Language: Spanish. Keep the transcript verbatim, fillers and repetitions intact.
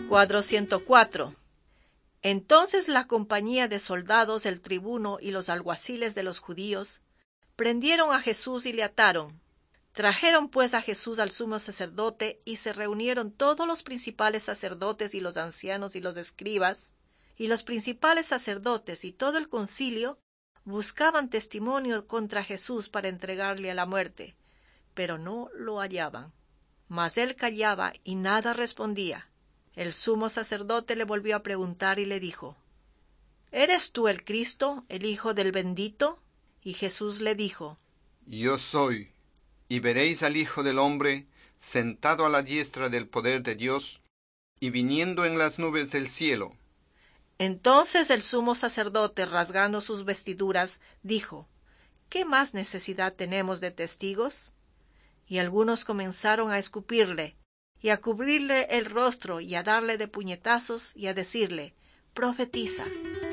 Cuadro ciento cuatro. Entonces la compañía de soldados, el tribuno y los alguaciles de los judíos prendieron a Jesús y le ataron. Trajeron pues a Jesús al sumo sacerdote, y se reunieron todos los principales sacerdotes y los ancianos y los escribas, y los principales sacerdotes y todo el concilio buscaban testimonio contra Jesús para entregarle a la muerte, pero no lo hallaban. Mas él callaba y nada respondía. El sumo sacerdote le volvió a preguntar y le dijo: ¿Eres tú el Cristo, el Hijo del Bendito? Y Jesús le dijo: Yo soy. Y veréis al Hijo del Hombre sentado a la diestra del poder de Dios, y viniendo en las nubes del cielo. Entonces el sumo sacerdote, rasgando sus vestiduras, dijo: ¿Qué más necesidad tenemos de testigos? Y algunos comenzaron a escupirle, y a cubrirle el rostro, y a darle de puñetazos, y a decirle: Profetiza.